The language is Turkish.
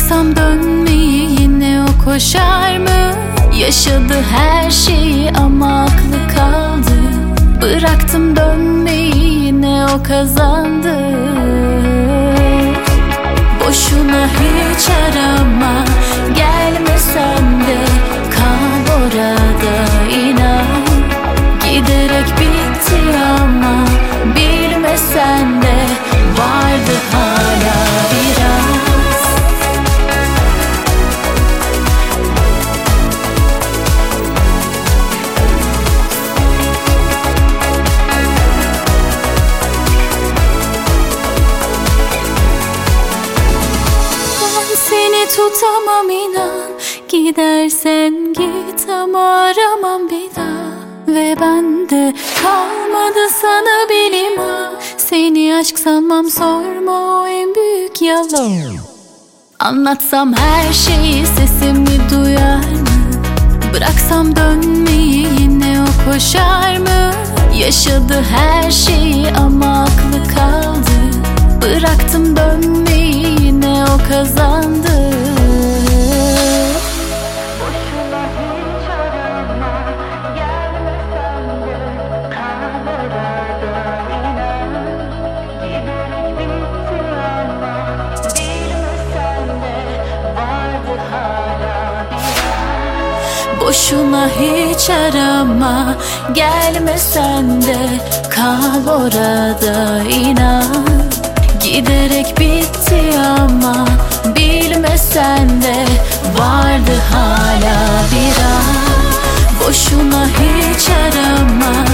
Bıraksam dönmeyi yine o koşar mı? Yaşadı her şeyi ama aklı kaldı. Bıraktım dönmeyi yine o kazandı. Boşuna hiç arama, gelme sen de, kal orada inan. Giderek bitti ama bilmesen de vardı hala biraz. Seni tutamam inan, gidersen git ama aramam bir daha. Ve bende kalmadı sana bir liman. Seni aşk sanmam, sorma, o en büyük yalan. Anlatsam her şeyi sesimi duyar mı? Bıraksam dönmeyi yine o koşar mı? Yaşadı her şeyi ama aklı kaldı. Bıraktım dönmeyi yine o kazandı. Boşuna hiç arama, gelmesen de kal orada inan. Giderek bitti ama bilmesen de vardı hala biraz. Boşuna hiç arama, gelmesen de kal orada inan. Giderek bitti ama bilmesen de vardı hala biraz. Boşuna hiç arama,